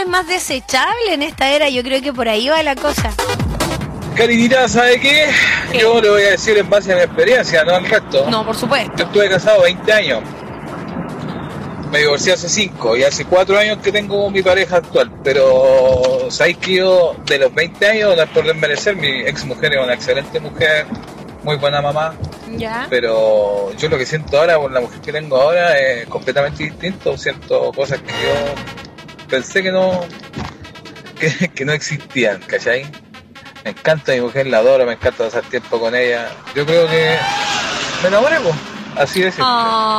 más desechable en esta era. Yo creo que por ahí va la cosa. Carinita, ¿sabe qué? Yo le voy a decir en base a mi experiencia, no al resto. No, por supuesto. Yo estuve casado 20 años. Me divorcié hace 5 y hace 4 años que tengo mi pareja actual. Pero sabéis que yo, de los 20 años, no es por desmerecer, mi ex mujer es una excelente mujer, muy buena mamá. Ya. Pero yo lo que siento ahora por la mujer que tengo ahora es completamente distinto. Siento cosas que yo pensé que no existían, ¿cachai? Me encanta mi mujer, la adoro, me encanta pasar tiempo con ella. Yo creo que me enamoré, pues. Así de simple.